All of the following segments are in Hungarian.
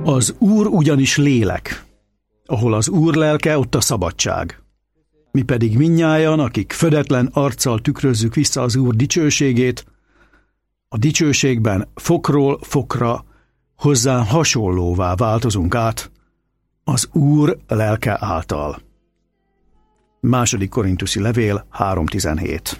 Az Úr ugyanis lélek. Ahol az Úr lelke, ott a szabadság. Mi pedig mindnyájan, akik födetlen arccal tükrözzük vissza az Úr dicsőségét, a dicsőségben fokról fokra hozzá hasonlóvá változunk át az Úr lelke által. 2. Korinthusi levél 3.17.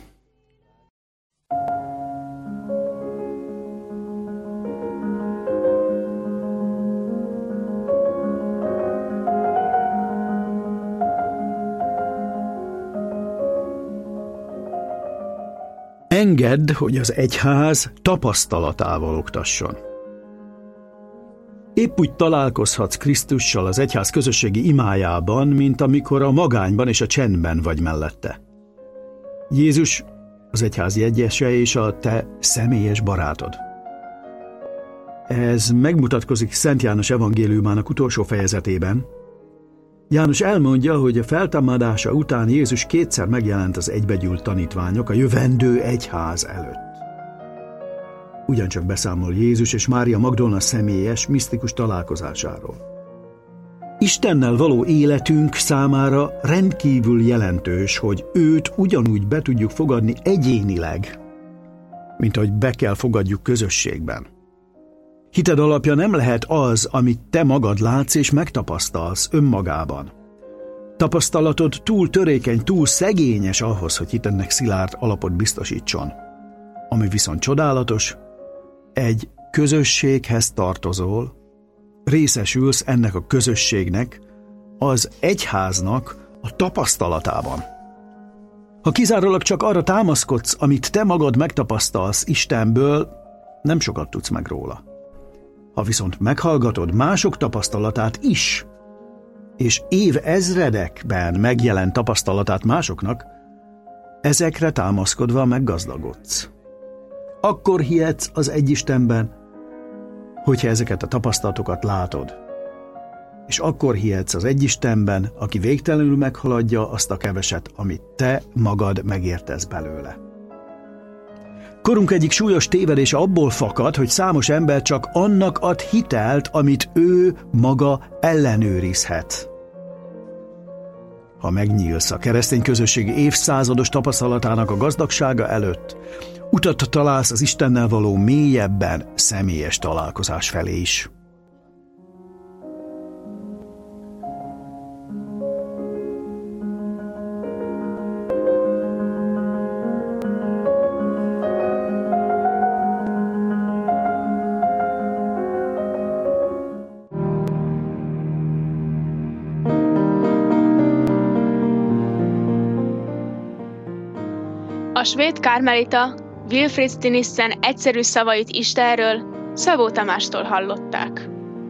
Engedd, hogy az egyház tapasztalatával oktasson. Épp úgy találkozhatsz Krisztussal az egyház közösségi imájában, mint amikor a magányban és a csendben vagy mellette. Jézus az egyház jegyese és a te személyes barátod. Ez megmutatkozik Szent János evangéliumának utolsó fejezetében. János elmondja, hogy a feltámadása után Jézus kétszer megjelent az egybegyűlt tanítványok a jövendő egyház előtt. Ugyancsak beszámol Jézus és Mária Magdolna személyes, misztikus találkozásáról. Istennel való életünk számára rendkívül jelentős, hogy őt ugyanúgy be tudjuk fogadni egyénileg, mint ahogy be kell fogadjuk közösségben. Hited alapja nem lehet az, amit te magad látsz és megtapasztalsz önmagában. Tapasztalatod túl törékeny, túl szegényes ahhoz, hogy hitednek szilárd alapot biztosítson. Ami viszont csodálatos, egy közösséghez tartozol, részesülsz ennek a közösségnek, az egyháznak a tapasztalatában. Ha kizárólag csak arra támaszkodsz, amit te magad megtapasztalsz Istenből, nem sokat tudsz meg róla. Ha viszont meghallgatod mások tapasztalatát is, és évezredekben megjelent tapasztalatát másoknak, ezekre támaszkodva meggazdagodsz. Akkor hihetsz az Egyistenben, hogyha ezeket a tapasztalatokat látod. És akkor hihetsz az Egyistenben, aki végtelenül meghaladja azt a keveset, amit te magad megértesz belőle. Korunk egyik súlyos tévedése abból fakad, hogy számos ember csak annak ad hitelt, amit ő maga ellenőrizhet. Ha megnyílsz a keresztény közösség évszázados tapasztalatának a gazdagsága előtt, utat találsz az Istennel való mélyebben személyes találkozás felé is. A svéd karmelita Wilfrid Stinissen egyszerű szavait Istenről Szabó Tamástól hallották.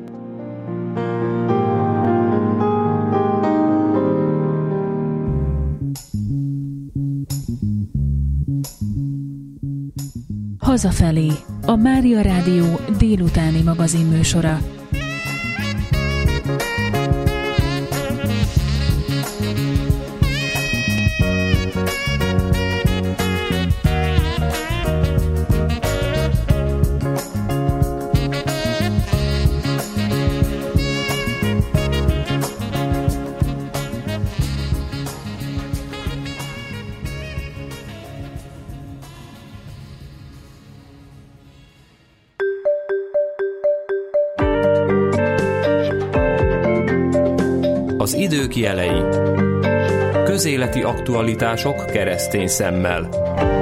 Hazafelé, a Mária Rádió délutáni magazinműsora. Az idők jelei. Közéleti aktualitások keresztény szemmel.